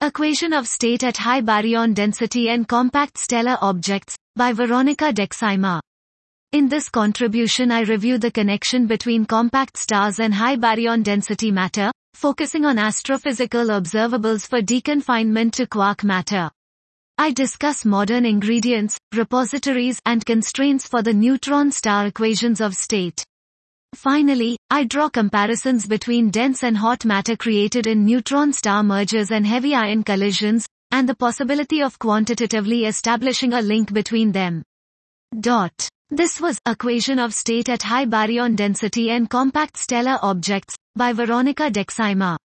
Equation of State at High Baryon Density and Compact Stellar Objects, by Veronica Dexeima. In this contribution I review the connection between compact stars and high baryon density matter, focusing on astrophysical observables for deconfinement to quark matter. I discuss modern ingredients, repositories, and constraints for the neutron star equations of state. Finally, I draw comparisons between dense and hot matter created in neutron star mergers and heavy ion collisions, and the possibility of quantitatively establishing a link between them. This was Equation of State at High Baryon Density and Compact Stellar Objects, by Veronica Dexeima.